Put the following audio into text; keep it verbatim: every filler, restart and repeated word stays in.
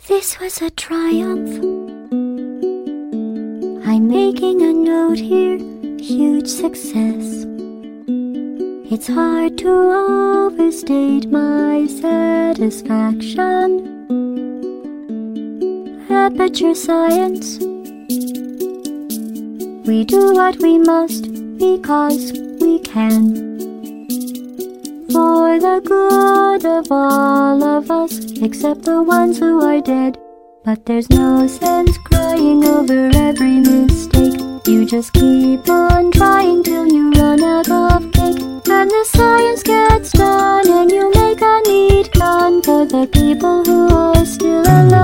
This was a triumph. I'm making a note here, huge success. It's hard to overstate my satisfaction. Aperture Science. We do what we must because we can, for the good of all of us, except the ones who are dead. But there's no sense crying over every mistake. You just keep on trying till you run out of cake, and the science gets done, and you make a neat gun for the people who are still alive.